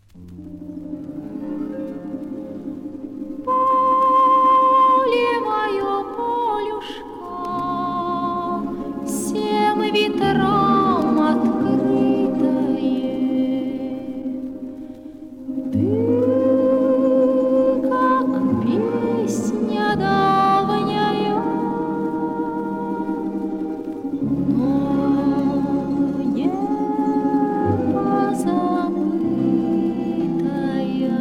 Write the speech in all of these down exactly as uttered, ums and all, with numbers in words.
Поле мое, полюшка, всем ветрам открытое. Ты, как песня давняя, но не позабытая.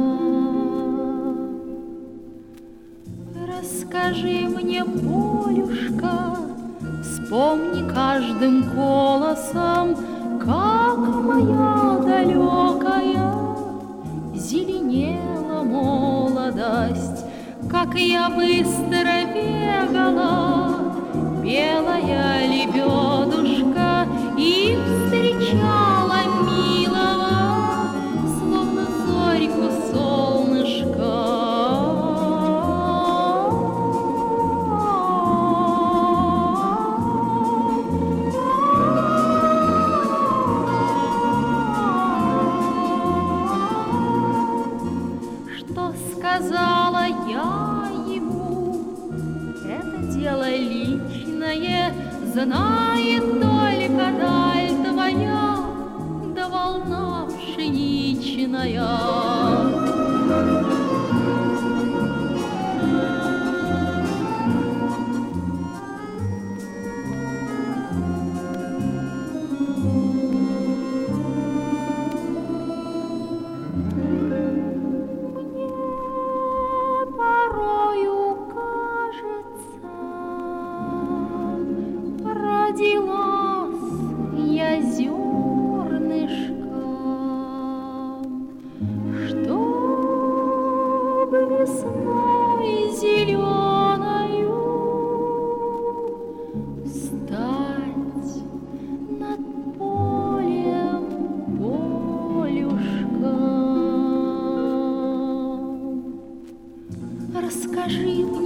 Расскажи мне, полюшка, вспомни каждым голосом, как моя далекая зеленела молодость, как я быстро бегала, белая лебедушка, и встречала милого, словно зорьку солнышко. Что сказала я ему, это дело личное, знает только даль твоя, да волна пшеничная. Родилась я зернышком, чтоб весной зеленою встать над полем, полюшком. Расскажи мне,